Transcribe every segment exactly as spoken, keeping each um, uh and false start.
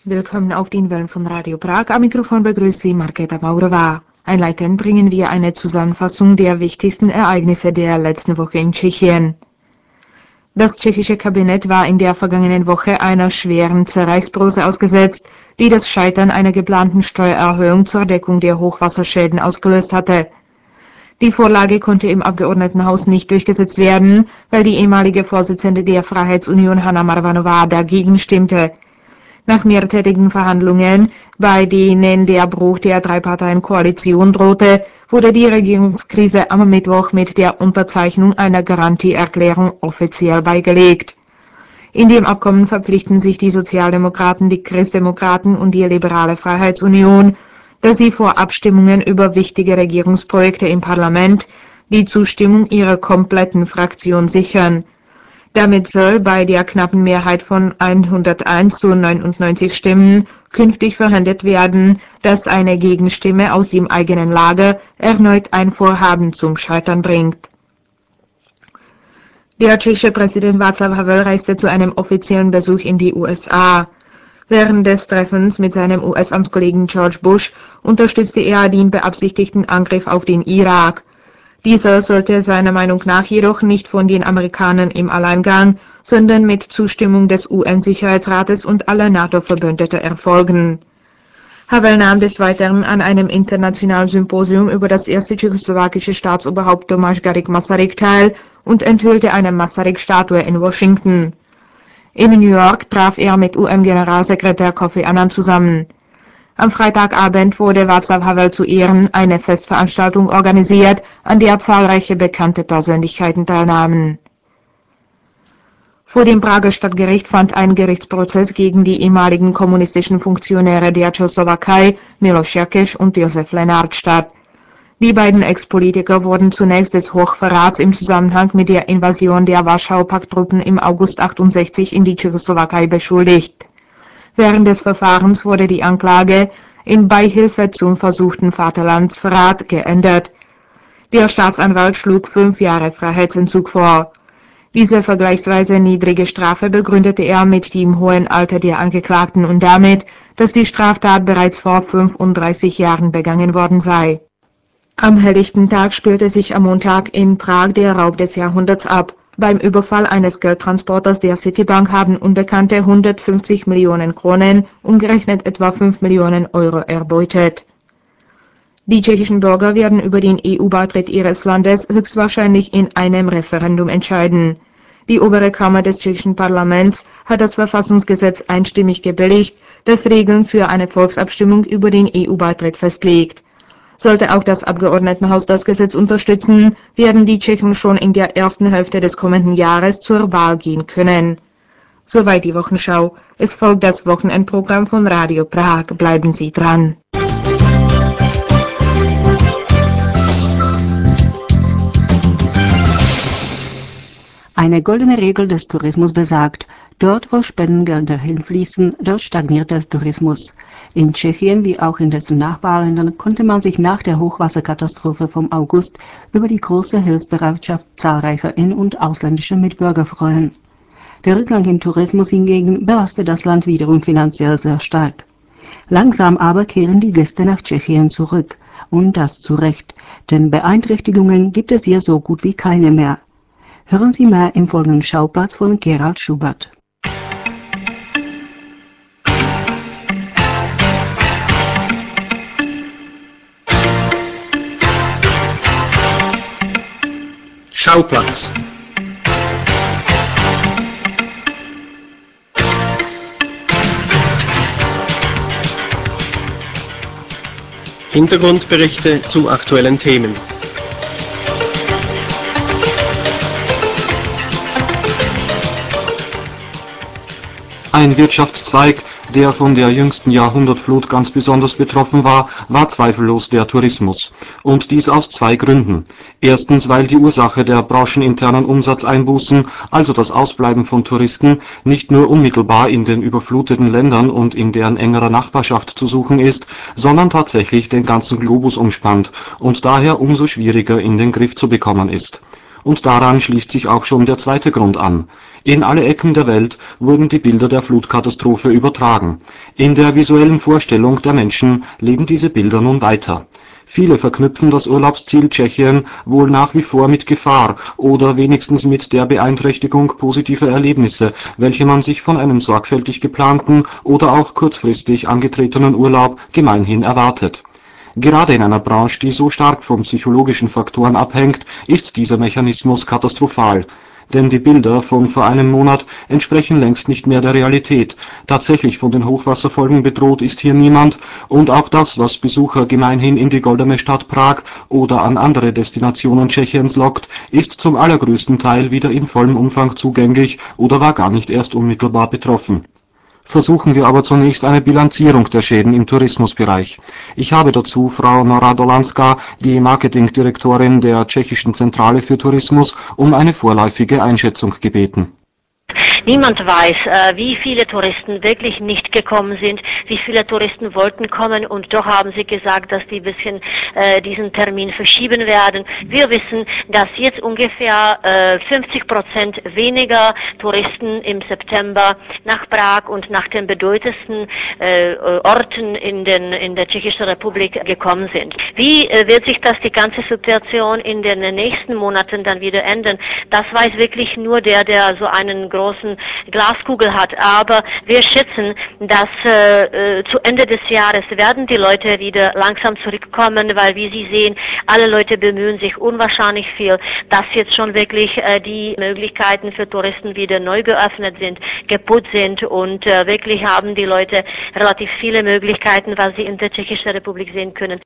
Willkommen auf den Wellen von Radio Prag. Am Mikrofon begrüßt Sie Markéta Maurová. Einleitend bringen wir eine Zusammenfassung der wichtigsten Ereignisse der letzten Woche in Tschechien. Das tschechische Kabinett war in der vergangenen Woche einer schweren Zerreißprobe ausgesetzt, die das Scheitern einer geplanten Steuererhöhung zur Deckung der Hochwasserschäden ausgelöst hatte. Die Vorlage konnte im Abgeordnetenhaus nicht durchgesetzt werden, weil die ehemalige Vorsitzende der Freiheitsunion Hana Marvanová dagegen stimmte. Nach mehrtägigen Verhandlungen, bei denen der Bruch der Drei-Parteien-Koalition drohte, wurde die Regierungskrise am Mittwoch mit der Unterzeichnung einer Garantieerklärung offiziell beigelegt. In dem Abkommen verpflichten sich die Sozialdemokraten, die Christdemokraten und die Liberale Freiheitsunion, dass sie vor Abstimmungen über wichtige Regierungsprojekte im Parlament die Zustimmung ihrer kompletten Fraktion sichern. Damit soll bei der knappen Mehrheit von hunderteins zu neunundneunzig Stimmen künftig verhindert werden, dass eine Gegenstimme aus dem eigenen Lager erneut ein Vorhaben zum Scheitern bringt. Der tschechische Präsident Václav Havel reiste zu einem offiziellen Besuch in die U S A. Während des Treffens mit seinem U S-Amtskollegen George Bush unterstützte er den beabsichtigten Angriff auf den Irak. Dieser sollte seiner Meinung nach jedoch nicht von den Amerikanern im Alleingang, sondern mit Zustimmung des U N-Sicherheitsrates und aller NATO-Verbündeten erfolgen. Havel nahm des Weiteren an einem internationalen Symposium über das erste tschechoslowakische Staatsoberhaupt Tomáš Garrigue Masaryk teil und enthüllte eine Masaryk-Statue in Washington. In New York traf er mit U N-Generalsekretär Kofi Annan zusammen. Am Freitagabend wurde Václav Havel zu Ehren eine Festveranstaltung organisiert, an der zahlreiche bekannte Persönlichkeiten teilnahmen. Vor dem Prager Stadtgericht fand ein Gerichtsprozess gegen die ehemaligen kommunistischen Funktionäre der Tschechoslowakei, Miloš Jakeš und Josef Lenart statt. Die beiden Ex-Politiker wurden zunächst des Hochverrats im Zusammenhang mit der Invasion der Warschau-Pakt-Truppen im August achtundsechzig in die Tschechoslowakei beschuldigt. Während des Verfahrens wurde die Anklage in Beihilfe zum versuchten Vaterlandsverrat geändert. Der Staatsanwalt schlug fünf Jahre Freiheitsentzug vor. Diese vergleichsweise niedrige Strafe begründete er mit dem hohen Alter der Angeklagten und damit, dass die Straftat bereits vor fünfunddreißig Jahren begangen worden sei. Am helllichten Tag spielte sich am Montag in Prag der Raub des Jahrhunderts ab. Beim Überfall eines Geldtransporters der Citibank haben Unbekannte hundertfünfzig Millionen Kronen, umgerechnet etwa fünf Millionen Euro, erbeutet. Die tschechischen Bürger werden über den E U-Beitritt ihres Landes höchstwahrscheinlich in einem Referendum entscheiden. Die obere Kammer des tschechischen Parlaments hat das Verfassungsgesetz einstimmig gebilligt, das Regeln für eine Volksabstimmung über den E U-Beitritt festlegt. Sollte auch das Abgeordnetenhaus das Gesetz unterstützen, werden die Tschechen schon in der ersten Hälfte des kommenden Jahres zur Wahl gehen können. Soweit die Wochenschau. Es folgt das Wochenendprogramm von Radio Prag. Bleiben Sie dran. Eine goldene Regel des Tourismus besagt, dort wo Spendengelder hinfließen, dort stagniert der Tourismus. In Tschechien wie auch in dessen Nachbarländern konnte man sich nach der Hochwasserkatastrophe vom August über die große Hilfsbereitschaft zahlreicher in- und ausländischer Mitbürger freuen. Der Rückgang im Tourismus hingegen belastet das Land wiederum finanziell sehr stark. Langsam aber kehren die Gäste nach Tschechien zurück. Und das zu Recht, denn Beeinträchtigungen gibt es hier so gut wie keine mehr. Hören Sie mehr im folgenden Schauplatz von Gerald Schubert. Schauplatz. Hintergrundberichte zu aktuellen Themen. Ein Wirtschaftszweig, der von der jüngsten Jahrhundertflut ganz besonders betroffen war, war zweifellos der Tourismus. Und dies aus zwei Gründen. Erstens, weil die Ursache der brancheninternen Umsatzeinbußen, also das Ausbleiben von Touristen, nicht nur unmittelbar in den überfluteten Ländern und in deren engerer Nachbarschaft zu suchen ist, sondern tatsächlich den ganzen Globus umspannt und daher umso schwieriger in den Griff zu bekommen ist. Und daran schließt sich auch schon der zweite Grund an. In alle Ecken der Welt wurden die Bilder der Flutkatastrophe übertragen. In der visuellen Vorstellung der Menschen leben diese Bilder nun weiter. Viele verknüpfen das Urlaubsziel Tschechien wohl nach wie vor mit Gefahr oder wenigstens mit der Beeinträchtigung positiver Erlebnisse, welche man sich von einem sorgfältig geplanten oder auch kurzfristig angetretenen Urlaub gemeinhin erwartet. Gerade in einer Branche, die so stark von psychologischen Faktoren abhängt, ist dieser Mechanismus katastrophal. Denn die Bilder von vor einem Monat entsprechen längst nicht mehr der Realität. Tatsächlich von den Hochwasserfolgen bedroht ist hier niemand, und auch das, was Besucher gemeinhin in die goldene Stadt Prag oder an andere Destinationen Tschechiens lockt, ist zum allergrößten Teil wieder in vollem Umfang zugänglich oder war gar nicht erst unmittelbar betroffen. Versuchen wir aber zunächst eine Bilanzierung der Schäden im Tourismusbereich. Ich habe dazu Frau Nora Dolanska, die Marketingdirektorin der Tschechischen Zentrale für Tourismus, um eine vorläufige Einschätzung gebeten. Niemand weiß, äh, wie viele Touristen wirklich nicht gekommen sind, wie viele Touristen wollten kommen und doch haben sie gesagt, dass die ein bisschen äh, diesen Termin verschieben werden. Wir wissen, dass jetzt ungefähr äh, fünfzig Prozent weniger Touristen im September nach Prag und nach den bedeutendsten äh, Orten in, den, in der Tschechischen Republik gekommen sind. Wie äh, wird sich das die ganze Situation in den nächsten Monaten dann wieder ändern? Das weiß wirklich nur der, der so einen großen Glaskugel hat, aber wir schätzen, dass äh, zu Ende des Jahres werden die Leute wieder langsam zurückkommen, weil wie Sie sehen, alle Leute bemühen sich unwahrscheinlich viel, dass jetzt schon wirklich äh, die Möglichkeiten für Touristen wieder neu geöffnet sind, geputzt sind und äh, wirklich haben die Leute relativ viele Möglichkeiten, was sie in der Tschechischen Republik sehen können.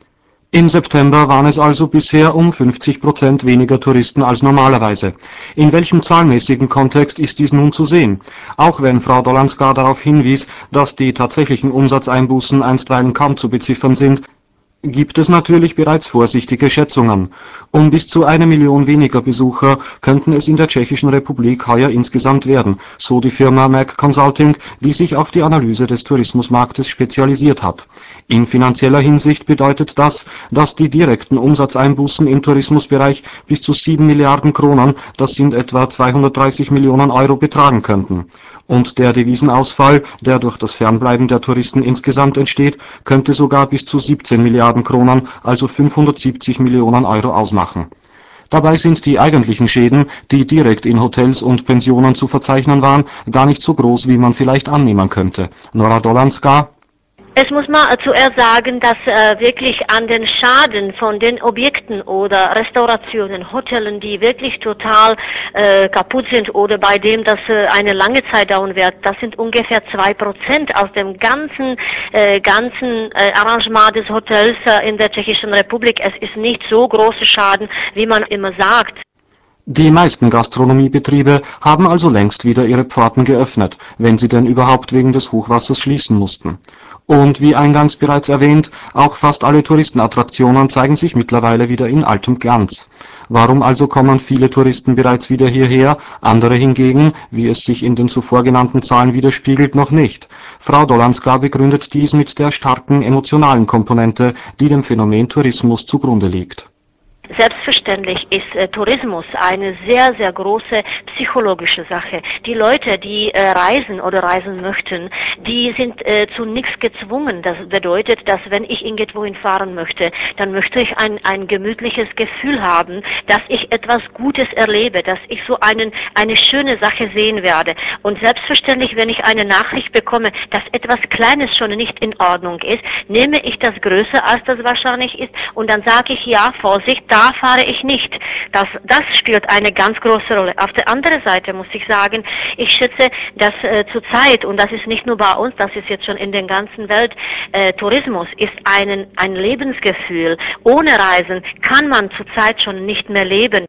Im September waren es also bisher um fünfzig Prozent weniger Touristen als normalerweise. In welchem zahlenmäßigen Kontext ist dies nun zu sehen? Auch wenn Frau Dolanska darauf hinwies, dass die tatsächlichen Umsatzeinbußen einstweilen kaum zu beziffern sind, gibt es natürlich bereits vorsichtige Schätzungen. Um bis zu eine Million weniger Besucher könnten es in der Tschechischen Republik heuer insgesamt werden, so die Firma M A C Consulting, die sich auf die Analyse des Tourismusmarktes spezialisiert hat. In finanzieller Hinsicht bedeutet das, dass die direkten Umsatzeinbußen im Tourismusbereich bis zu sieben Milliarden Kronen, das sind etwa zweihundertdreißig Millionen Euro, betragen könnten. Und der Devisenausfall, der durch das Fernbleiben der Touristen insgesamt entsteht, könnte sogar bis zu siebzehn Milliarden Kronen, also fünfhundertsiebzig Millionen Euro ausmachen. Dabei sind die eigentlichen Schäden, die direkt in Hotels und Pensionen zu verzeichnen waren, gar nicht so groß, wie man vielleicht annehmen könnte. Nora Dolanska: Es muss man zuerst sagen, dass äh, wirklich an den Schaden von den Objekten oder Restaurationen, Hotels, die wirklich total äh, kaputt sind oder bei dem das äh, eine lange Zeit dauern wird, das sind ungefähr zwei Prozent aus dem ganzen, äh, ganzen äh, Arrangement des Hotels äh, in der Tschechischen Republik. Es ist nicht so großer Schaden, wie man immer sagt. Die meisten Gastronomiebetriebe haben also längst wieder ihre Pforten geöffnet, wenn sie denn überhaupt wegen des Hochwassers schließen mussten. Und wie eingangs bereits erwähnt, auch fast alle Touristenattraktionen zeigen sich mittlerweile wieder in altem Glanz. Warum also kommen viele Touristen bereits wieder hierher, andere hingegen, wie es sich in den zuvor genannten Zahlen widerspiegelt, noch nicht? Frau Dolanska begründet dies mit der starken emotionalen Komponente, die dem Phänomen Tourismus zugrunde liegt. Selbstverständlich ist äh, Tourismus eine sehr, sehr große psychologische Sache. Die Leute, die äh, reisen oder reisen möchten, die sind äh, zu nichts gezwungen. Das bedeutet, dass wenn ich irgendwo hinfahren möchte, dann möchte ich ein, ein gemütliches Gefühl haben, dass ich etwas Gutes erlebe, dass ich so einen, eine schöne Sache sehen werde. Und selbstverständlich, wenn ich eine Nachricht bekomme, dass etwas Kleines schon nicht in Ordnung ist, nehme ich das größer, als das wahrscheinlich ist, und dann sage ich, ja, Vorsicht, da fahre ich nicht. Das, das spielt eine ganz große Rolle. Auf der anderen Seite muss ich sagen, ich schätze, dass äh, zurzeit, und das ist nicht nur bei uns, das ist jetzt schon in der ganzen Welt, äh, Tourismus ist einen, ein Lebensgefühl. Ohne Reisen kann man zurzeit schon nicht mehr leben.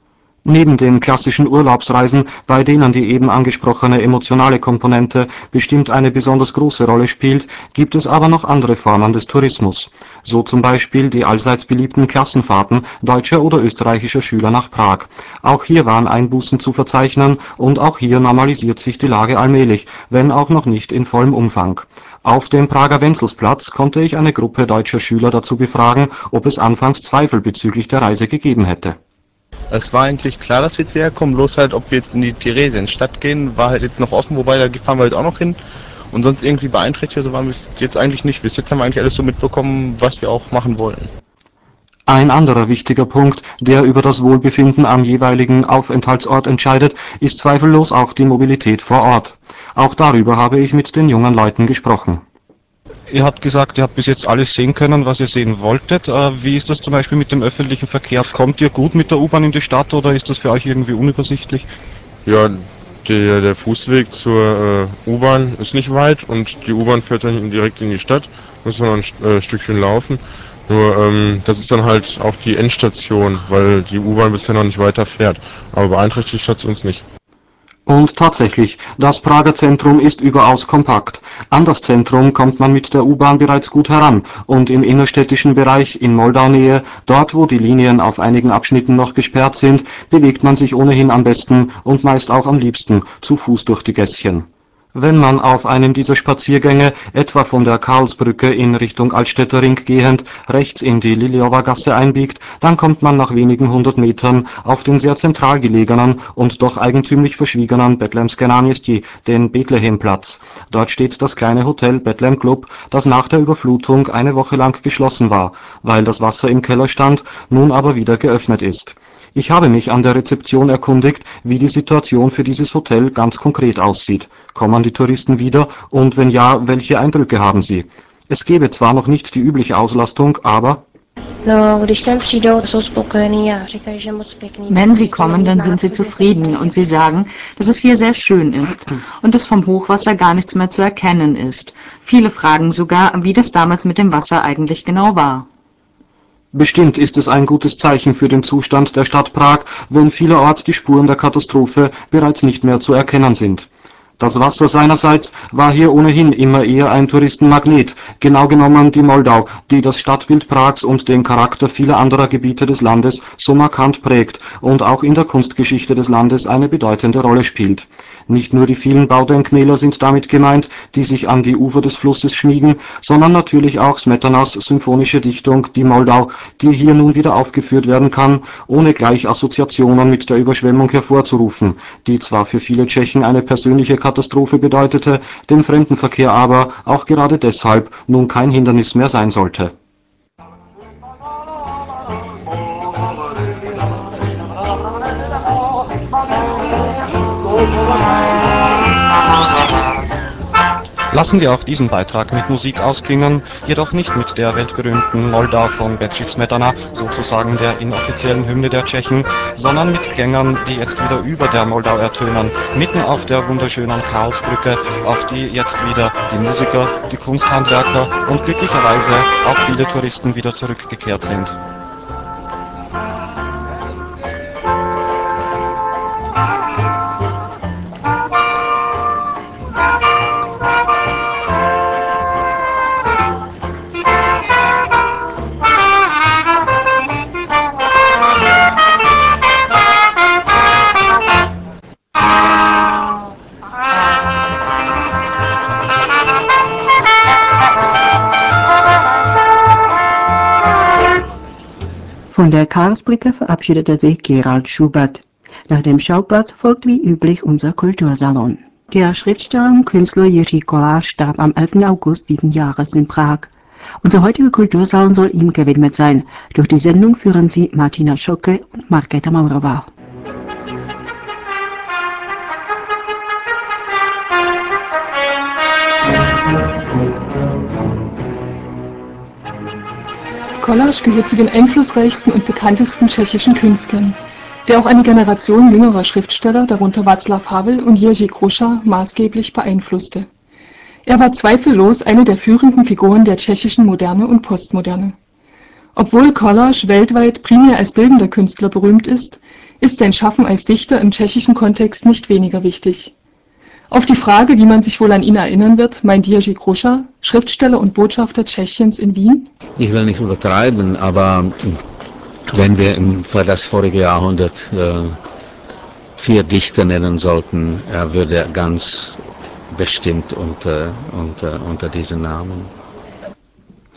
Neben den klassischen Urlaubsreisen, bei denen die eben angesprochene emotionale Komponente bestimmt eine besonders große Rolle spielt, gibt es aber noch andere Formen des Tourismus. So zum Beispiel die allseits beliebten Klassenfahrten deutscher oder österreichischer Schüler nach Prag. Auch hier waren Einbußen zu verzeichnen und auch hier normalisiert sich die Lage allmählich, wenn auch noch nicht in vollem Umfang. Auf dem Prager Wenzelsplatz konnte ich eine Gruppe deutscher Schüler dazu befragen, ob es anfangs Zweifel bezüglich der Reise gegeben hätte. Es war eigentlich klar, dass wir jetzt hierher kommen, bloß halt, ob wir jetzt in die Theresienstadt gehen, war halt jetzt noch offen, wobei da fahren wir halt auch noch hin. Und sonst irgendwie beeinträchtigt, also waren wir jetzt eigentlich nicht. Bis jetzt haben wir eigentlich alles so mitbekommen, was wir auch machen wollten. Ein anderer wichtiger Punkt, der über das Wohlbefinden am jeweiligen Aufenthaltsort entscheidet, ist zweifellos auch die Mobilität vor Ort. Auch darüber habe ich mit den jungen Leuten gesprochen. Ihr habt gesagt, ihr habt bis jetzt alles sehen können, was ihr sehen wolltet. Wie ist das zum Beispiel mit dem öffentlichen Verkehr? Kommt ihr gut mit der U-Bahn in die Stadt oder ist das für euch irgendwie unübersichtlich? Ja, der, der Fußweg zur äh, U-Bahn ist nicht weit und die U-Bahn fährt dann direkt in die Stadt. Müssen wir noch ein äh, Stückchen laufen. Nur ähm, das ist dann halt auch die Endstation, weil die U-Bahn bisher noch nicht weiter fährt. Aber beeinträchtigt hat es uns nicht. Und tatsächlich, das Prager Zentrum ist überaus kompakt. An das Zentrum kommt man mit der U-Bahn bereits gut heran und im innerstädtischen Bereich in Moldau-Nähe, dort wo die Linien auf einigen Abschnitten noch gesperrt sind, bewegt man sich ohnehin am besten und meist auch am liebsten zu Fuß durch die Gässchen. Wenn man auf einem dieser Spaziergänge, etwa von der Karlsbrücke in Richtung Altstädter Ring gehend, rechts in die Liljowa Gasse einbiegt, dann kommt man nach wenigen hundert Metern auf den sehr zentral gelegenen und doch eigentümlich verschwiegenen Bethlemské náměstí, den Bethlehemplatz. Dort steht das kleine Hotel Bethlehem Club, das nach der Überflutung eine Woche lang geschlossen war, weil das Wasser im Keller stand, nun aber wieder geöffnet ist. Ich habe mich an der Rezeption erkundigt, wie die Situation für dieses Hotel ganz konkret aussieht. Kommen die Touristen wieder und wenn ja, welche Eindrücke haben sie? Es gäbe zwar noch nicht die übliche Auslastung, aber... Wenn sie kommen, dann sind sie zufrieden und sie sagen, dass es hier sehr schön ist und dass vom Hochwasser gar nichts mehr zu erkennen ist. Viele fragen sogar, wie das damals mit dem Wasser eigentlich genau war. Bestimmt ist es ein gutes Zeichen für den Zustand der Stadt Prag, wenn vielerorts die Spuren der Katastrophe bereits nicht mehr zu erkennen sind. Das Wasser seinerseits war hier ohnehin immer eher ein Touristenmagnet, genau genommen die Moldau, die das Stadtbild Prags und den Charakter vieler anderer Gebiete des Landes so markant prägt und auch in der Kunstgeschichte des Landes eine bedeutende Rolle spielt. Nicht nur die vielen Baudenkmäler sind damit gemeint, die sich an die Ufer des Flusses schmiegen, sondern natürlich auch Smetanas symphonische Dichtung Die Moldau, die hier nun wieder aufgeführt werden kann, ohne gleich Assoziationen mit der Überschwemmung hervorzurufen, die zwar für viele Tschechen eine persönliche Katastrophe bedeutete, dem Fremdenverkehr aber auch gerade deshalb nun kein Hindernis mehr sein sollte. Lassen wir auch diesen Beitrag mit Musik ausklingen, jedoch nicht mit der weltberühmten Moldau von Bedřich Smetana, sozusagen der inoffiziellen Hymne der Tschechen, sondern mit Klängern, die jetzt wieder über der Moldau ertönen, mitten auf der wunderschönen Karlsbrücke, auf die jetzt wieder die Musiker, die Kunsthandwerker und glücklicherweise auch viele Touristen wieder zurückgekehrt sind. Von der Karlsbrücke verabschiedete sich Gerald Schubert. Nach dem Schauplatz folgt wie üblich unser Kultursalon. Der Schriftsteller und Künstler Jiří Kolář starb am elften August diesen Jahres in Prag. Unser heutiger Kultursalon soll ihm gewidmet sein. Durch die Sendung führen sie Martina Schocke und Markéta Maurová. Kolář gehört zu den einflussreichsten und bekanntesten tschechischen Künstlern, der auch eine Generation jüngerer Schriftsteller, darunter Václav Havel und Jerzy Kruša, maßgeblich beeinflusste. Er war zweifellos eine der führenden Figuren der tschechischen Moderne und Postmoderne. Obwohl Kolář weltweit primär als bildender Künstler berühmt ist, ist sein Schaffen als Dichter im tschechischen Kontext nicht weniger wichtig. Auf die Frage, wie man sich wohl an ihn erinnern wird, meint Jerzy Kruša, Schriftsteller und Botschafter Tschechiens in Wien: Ich will nicht übertreiben, aber wenn wir im, für das vorige Jahrhundert äh, vier Dichter nennen sollten, er würde ganz bestimmt unter, unter, unter diesen Namen.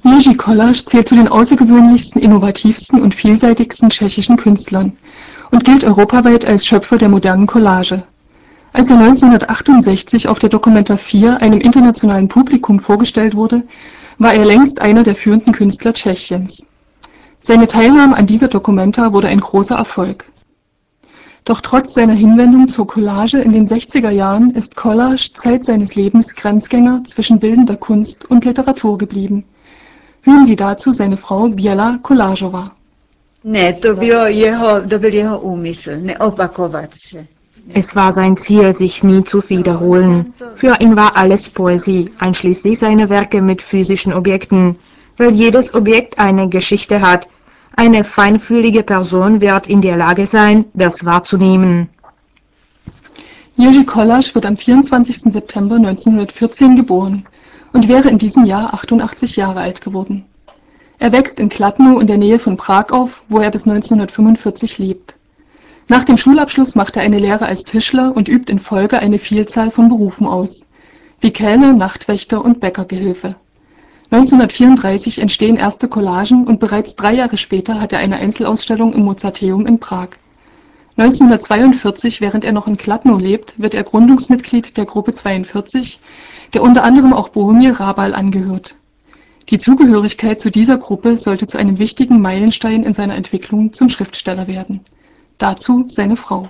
Jerzy Kolář zählt zu den außergewöhnlichsten, innovativsten und vielseitigsten tschechischen Künstlern und gilt europaweit als Schöpfer der modernen Collage. Als er neunzehnhundertachtundsechzig auf der Documenta vier einem internationalen Publikum vorgestellt wurde, war er längst einer der führenden Künstler Tschechiens. Seine Teilnahme an dieser Documenta wurde ein großer Erfolg. Doch trotz seiner Hinwendung zur Collage in den sechziger Jahren ist Kolář Zeit seines Lebens Grenzgänger zwischen bildender Kunst und Literatur geblieben. Hören Sie dazu seine Frau Běla Kolářová. Ne, to bylo jeho, to byl jeho úmysl, neopakovat se. Es war sein Ziel, sich nie zu wiederholen. Für ihn war alles Poesie, einschließlich seiner Werke mit physischen Objekten, weil jedes Objekt eine Geschichte hat. Eine feinfühlige Person wird in der Lage sein, das wahrzunehmen. Jerzy Kolář wird am vierundzwanzigsten September neunzehnhundertvierzehn geboren und wäre in diesem Jahr achtundachtzig Jahre alt geworden. Er wächst in Kladno in der Nähe von Prag auf, wo er bis neunzehnhundertfünfundvierzig lebt. Nach dem Schulabschluss macht er eine Lehre als Tischler und übt in Folge eine Vielzahl von Berufen aus, wie Kellner, Nachtwächter und Bäckergehilfe. neunzehnhundertvierunddreißig entstehen erste Collagen und bereits drei Jahre später hat er eine Einzelausstellung im Mozarteum in Prag. neunzehnhundertzweiundvierzig, während er noch in Kladno lebt, wird er Gründungsmitglied der Gruppe zweiundvierzig, der unter anderem auch Bohumil Hrabal angehört. Die Zugehörigkeit zu dieser Gruppe sollte zu einem wichtigen Meilenstein in seiner Entwicklung zum Schriftsteller werden. Dazu seine Frau.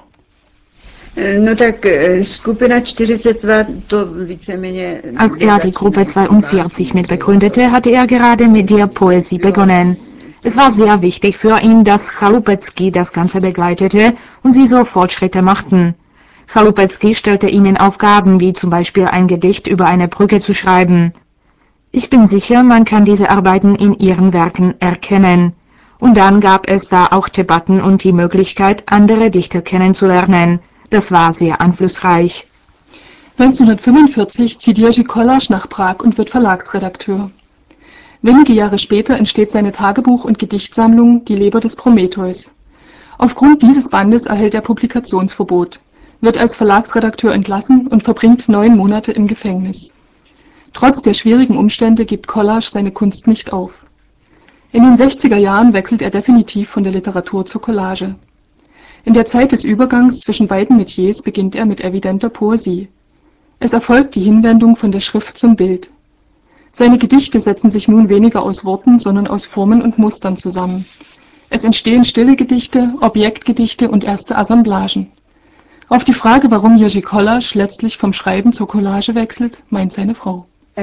Als er die Gruppe zweiundvierzig mitbegründete, hatte er gerade mit der Poesie begonnen. Es war sehr wichtig für ihn, dass Chaloupetzky das Ganze begleitete und sie so Fortschritte machten. Chaloupetzky stellte ihnen Aufgaben, wie zum Beispiel ein Gedicht über eine Brücke zu schreiben. Ich bin sicher, man kann diese Arbeiten in ihren Werken erkennen. Und dann gab es da auch Debatten und die Möglichkeit, andere Dichter kennenzulernen. Das war sehr einflussreich. neunzehnhundertfünfundvierzig zieht Jerzy Kolář nach Prag und wird Verlagsredakteur. Wenige Jahre später entsteht seine Tagebuch- und Gedichtsammlung Die Leber des Prometheus. Aufgrund dieses Bandes erhält er Publikationsverbot, wird als Verlagsredakteur entlassen und verbringt neun Monate im Gefängnis. Trotz der schwierigen Umstände gibt Kolář seine Kunst nicht auf. In den sechziger Jahren wechselt er definitiv von der Literatur zur Collage. In der Zeit des Übergangs zwischen beiden Metiers beginnt er mit evidenter Poesie. Es erfolgt die Hinwendung von der Schrift zum Bild. Seine Gedichte setzen sich nun weniger aus Worten, sondern aus Formen und Mustern zusammen. Es entstehen stille Gedichte, Objektgedichte und erste Assemblagen. Auf die Frage, warum Jerzy Kolář letztlich vom Schreiben zur Collage wechselt, meint seine Frau.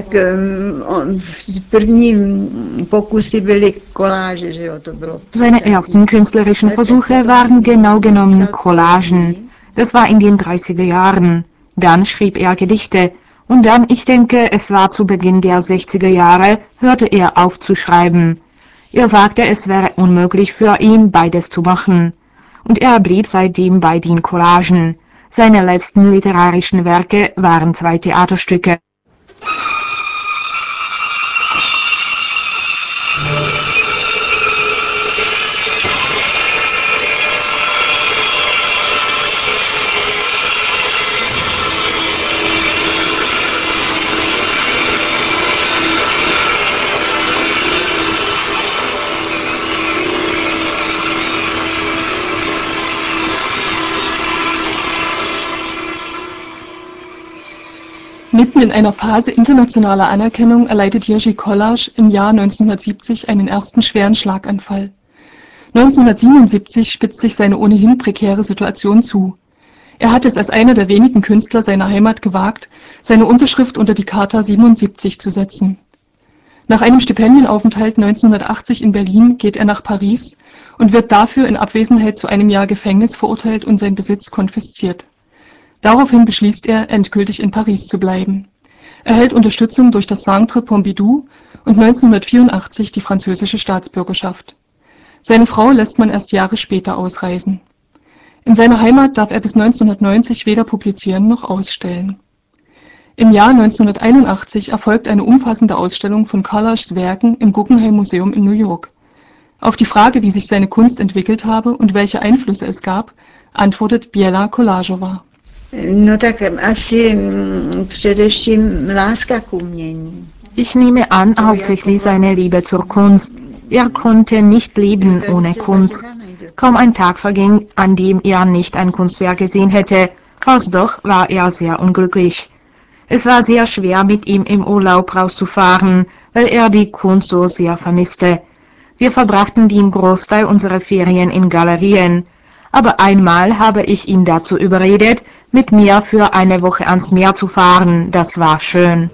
Seine ersten künstlerischen Versuche waren genau genommen Collagen. Das war in den dreißiger Jahren. Dann schrieb er Gedichte. Und dann, ich denke, es war zu Beginn der sechziger Jahre, hörte er auf zu schreiben. Er sagte, es wäre unmöglich für ihn, beides zu machen. Und er blieb seitdem bei den Collagen. Seine letzten literarischen Werke waren zwei Theaterstücke. Mitten in einer Phase internationaler Anerkennung erleidet Jerzy Kolář im Jahr neunzehnhundertsiebzig einen ersten schweren Schlaganfall. neunzehnhundertsiebenundsiebzig spitzt sich seine ohnehin prekäre Situation zu. Er hat es als einer der wenigen Künstler seiner Heimat gewagt, seine Unterschrift unter die Charta siebenundsiebzig zu setzen. Nach einem Stipendienaufenthalt neunzehnhundertachtzig in Berlin geht er nach Paris und wird dafür in Abwesenheit zu einem Jahr Gefängnis verurteilt und sein Besitz konfisziert. Daraufhin beschließt er, endgültig in Paris zu bleiben. Er erhält Unterstützung durch das Centre Pompidou und neunzehnhundertvierundachtzig die französische Staatsbürgerschaft. Seine Frau lässt man erst Jahre später ausreisen. In seiner Heimat darf er bis neunzehnhundertneunzig weder publizieren noch ausstellen. Im Jahr neunzehnhunderteinundachtzig erfolgt eine umfassende Ausstellung von Kolářs Werken im Guggenheim Museum in New York. Auf die Frage, wie sich seine Kunst entwickelt habe und welche Einflüsse es gab, antwortet Běla No tak asi především láska k umění. Ich nehme an, hauptsächlich seine Liebe zur Kunst. Er konnte nicht leben ohne Kunst. Kaum ein Tag verging, an dem er nicht ein Kunstwerk gesehen hätte. Falls doch, war er sehr unglücklich. Es war sehr schwer, mit ihm im Urlaub rauszufahren, weil er die Kunst so sehr vermisste. Wir verbrachten den Großteil unserer Ferien in Galerien. Aber einmal habe ich ihn dazu überredet, mit mir für eine Woche ans Meer zu fahren. Das war schön.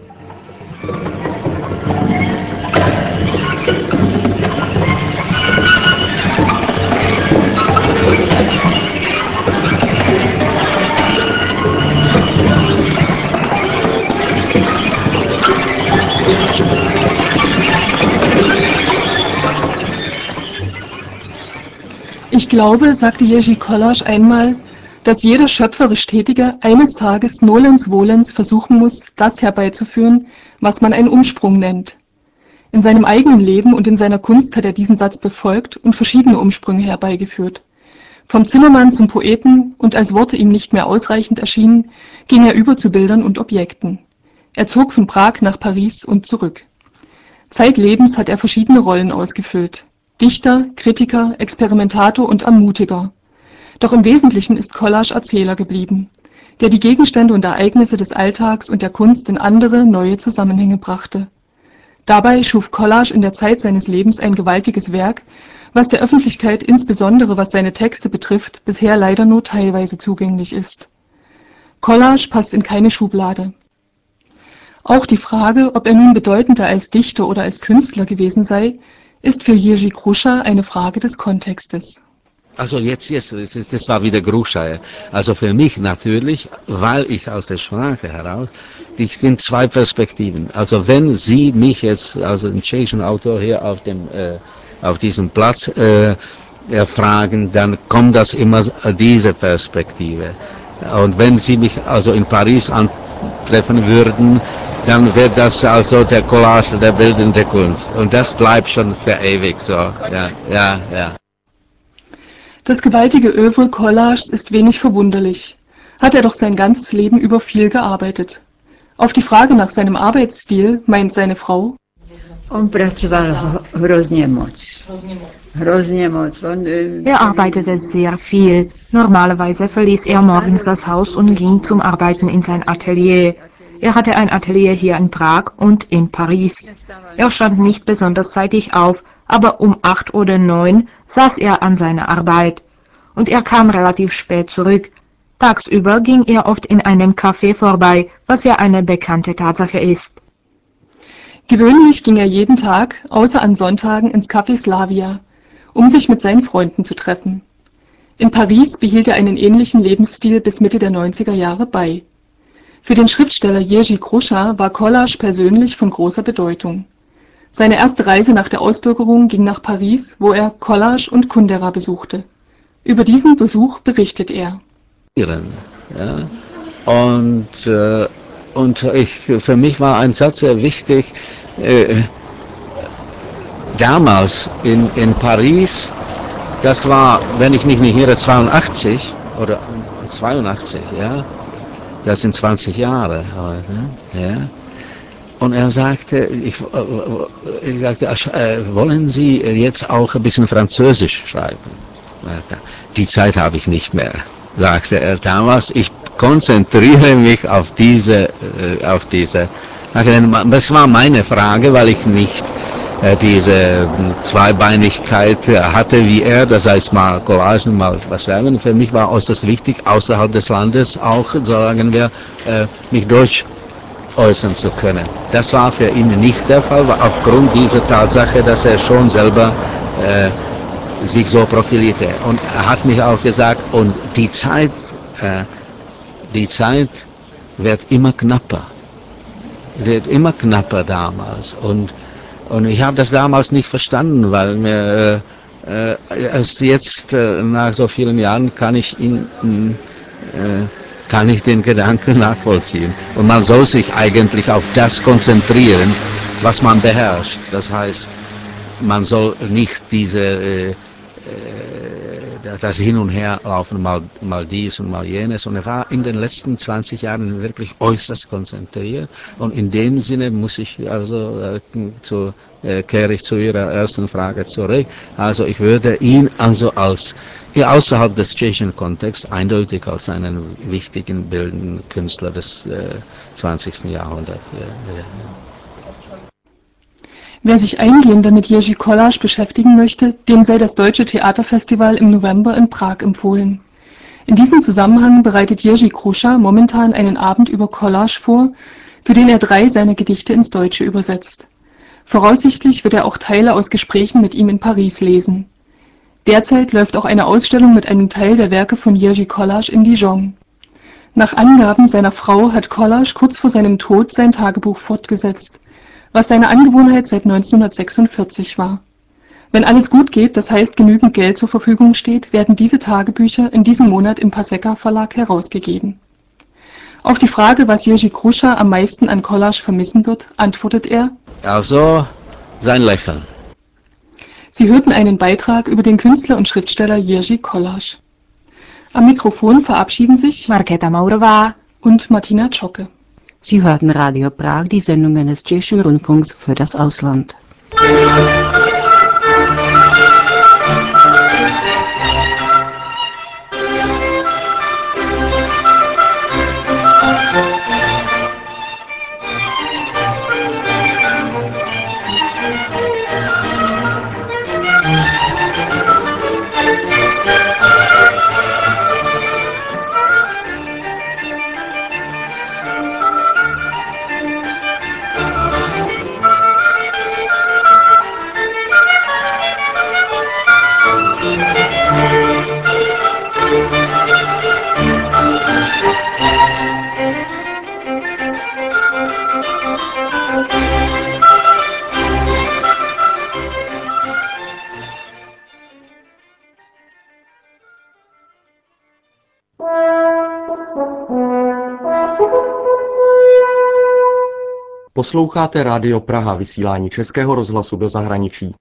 Ich glaube, sagte Jerzy Kollasch einmal, dass jeder schöpferisch Tätige eines Tages nolens volens versuchen muss, das herbeizuführen, was man einen Umsprung nennt. In seinem eigenen Leben und in seiner Kunst hat er diesen Satz befolgt und verschiedene Umsprünge herbeigeführt. Vom Zimmermann zum Poeten, und als Worte ihm nicht mehr ausreichend erschienen, ging er über zu Bildern und Objekten. Er zog von Prag nach Paris und zurück. Zeitlebens hat er verschiedene Rollen ausgefüllt: Dichter, Kritiker, Experimentator und Ermutiger. Doch im Wesentlichen ist Kollasch Erzähler geblieben, der die Gegenstände und Ereignisse des Alltags und der Kunst in andere, neue Zusammenhänge brachte. Dabei schuf Kollasch in der Zeit seines Lebens ein gewaltiges Werk, was der Öffentlichkeit, insbesondere was seine Texte betrifft, bisher leider nur teilweise zugänglich ist. Kollasch passt in keine Schublade. Auch die Frage, ob er nun bedeutender als Dichter oder als Künstler gewesen sei, ist für Jerzy Krusza eine Frage des Kontextes. Also jetzt, jetzt, das war wieder Krusza. Also für mich natürlich, weil ich aus der Sprache heraus, das sind zwei Perspektiven. Also wenn Sie mich jetzt, also den tschechischen Autor hier auf dem, äh, auf diesem Platz äh, fragen, dann kommt das immer diese Perspektive. Und wenn Sie mich also in Paris antreffen würden, dann wird das also der Collage der bildenden Kunst. Und das bleibt schon für ewig so. Ja, ja, ja. Das gewaltige Œuvre Kollaschs ist wenig verwunderlich. Hat er doch sein ganzes Leben über viel gearbeitet. Auf die Frage nach seinem Arbeitsstil meint seine Frau: Er arbeitete sehr viel. Normalerweise verließ er morgens das Haus und ging zum Arbeiten in sein Atelier. Er hatte ein Atelier hier in Prag und in Paris. Er stand nicht besonders zeitig auf, aber um acht oder neun saß er an seiner Arbeit. Und er kam relativ spät zurück. Tagsüber ging er oft in einem Café vorbei, was ja eine bekannte Tatsache ist. Gewöhnlich ging er jeden Tag, außer an Sonntagen, ins Café Slavia, um sich mit seinen Freunden zu treffen. In Paris behielt er einen ähnlichen Lebensstil bis Mitte der neunziger Jahre bei. Für den Schriftsteller Jerzy Krusza war Kollasch persönlich von großer Bedeutung. Seine erste Reise nach der Ausbürgerung ging nach Paris, wo er Kollasch und Kundera besuchte. Über diesen Besuch berichtet er. Ja. Und, äh, und ich, für mich war ein Satz sehr wichtig. Äh, damals in, in Paris, das war, wenn ich mich nicht irre, zweiundachtzig oder zweiundachtzig, ja. Das sind zwanzig Jahre heute, ja. Und er sagte, ich, ich sagte, äh, wollen Sie jetzt auch ein bisschen Französisch schreiben? Die Zeit habe ich nicht mehr, sagte er damals. Ich konzentriere mich auf diese, äh, auf diese. Das war meine Frage, weil ich nicht äh, diese Zweibeinigkeit hatte wie er, das heißt mal Collagen, mal was schreiben. Für mich war äußerst wichtig, außerhalb des Landes auch, sagen wir, äh, mich Deutsch äußern zu können. Das war für ihn nicht der Fall, aufgrund dieser Tatsache, dass er schon selber äh, sich so profilierte. Und er hat mich auch gesagt, und die Zeit, äh, die Zeit wird immer knapper. Wird immer knapper damals. Und, und ich habe das damals nicht verstanden, weil mir äh, erst jetzt, äh, nach so vielen Jahren, kann ich ihn, äh, kann ich den Gedanken nachvollziehen. Und man soll sich eigentlich auf das konzentrieren, was man beherrscht. Das heißt, man soll nicht diese, äh, das Hin und Her laufen, mal, mal dies und mal jenes. Und er war in den letzten zwanzig Jahren wirklich äußerst konzentriert. Und in dem Sinne muss ich also äh, zu, äh, kehre ich zu Ihrer ersten Frage zurück. Also ich würde ihn also als ja, außerhalb des tschechischen Kontexts eindeutig als einen wichtigen bildenden Künstler des äh, zwanzigsten Jahrhunderts. Ja, ja. Wer sich eingehender mit Jerzy Kolář beschäftigen möchte, dem sei das Deutsche Theaterfestival im November in Prag empfohlen. In diesem Zusammenhang bereitet Jerzy Kruša momentan einen Abend über Kolář vor, für den er drei seiner Gedichte ins Deutsche übersetzt. Voraussichtlich wird er auch Teile aus Gesprächen mit ihm in Paris lesen. Derzeit läuft auch eine Ausstellung mit einem Teil der Werke von Jerzy Kolář in Dijon. Nach Angaben seiner Frau hat Kolář kurz vor seinem Tod sein Tagebuch fortgesetzt, was seine Angewohnheit seit neunzehnhundertsechsundvierzig war. Wenn alles gut geht, das heißt genügend Geld zur Verfügung steht, werden diese Tagebücher in diesem Monat im Paseka Verlag herausgegeben. Auf die Frage, was Jerzy Kruša am meisten an Kolář vermissen wird, antwortet er: Also sein Lächeln. Sie hörten einen Beitrag über den Künstler und Schriftsteller Jerzy Kolář. Am Mikrofon verabschieden sich Markéta Maurová und Martina Czocke. Sie hörten Radio Prag, die Sendungen des Tschechischen Rundfunks für das Ausland. Posloucháte Rádio Praha, vysílání Českého rozhlasu do zahraničí.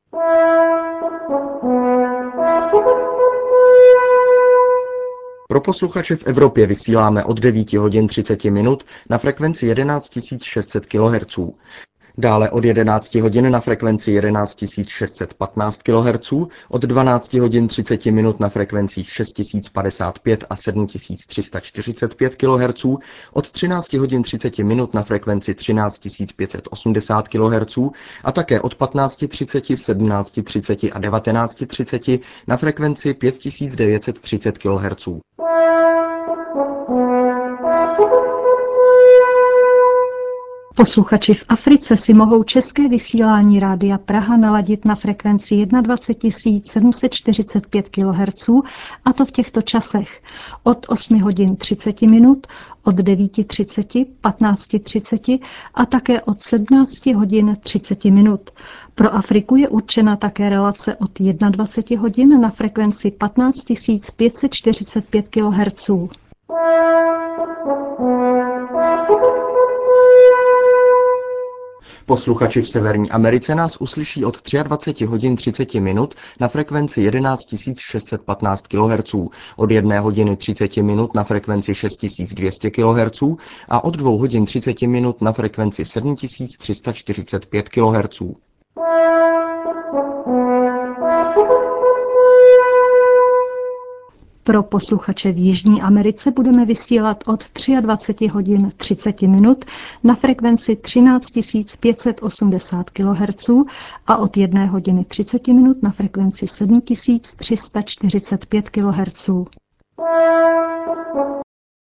Pro posluchače v Evropě vysíláme od devět hodin třicet minut na frekvenci jedenáct tisíc šest set kilohertzů. Dále od jedenácti hodin na frekvenci jedenáct tisíc šest set patnáct kilohertzů, od dvanácti hodin třicet minut na frekvencích šest tisíc padesát pět a sedm tisíc tři sta čtyřicet pět kilohertzů, od třinácti hodin třicet minut na frekvenci třináct tisíc pět set osmdesát kilohertzů a také od patnácti třicet, sedmnácti třicet a devatenácti třicet na frekvenci pět tisíc devět set třicet kilohertzů. Posluchači v Africe si mohou české vysílání Rádia Praha naladit na frekvenci dvacet jedna tisíc sedm set čtyřicet pět kilohertzů, a to v těchto časech od osmi hodin třicet minut, od devíti třicet, patnácti třicet a také od sedmnácti hodin třicet minut. Pro Afriku je určena také relace od dvacet jedna hodin na frekvenci patnáct tisíc pět set čtyřicet pět kilohertzů. Posluchači v Severní Americe nás uslyší od dvacet tři hodin třicet minut na frekvenci jedenáct tisíc šest set patnáct kilohertzů, od jedné hodiny třicet minut na frekvenci šest tisíc dvě stě kilohertzů a od dvou hodin třicet minut na frekvenci sedm tisíc tři sta čtyřicet pět kilohertzů. Pro posluchače v Jižní Americe budeme vysílat od dvacet tři hodin třicet minut na frekvenci třináct tisíc pět set osmdesát kilohertzů a od jedné hodiny třicet minut na frekvenci sedm tisíc tři sta čtyřicet pět kilohertzů.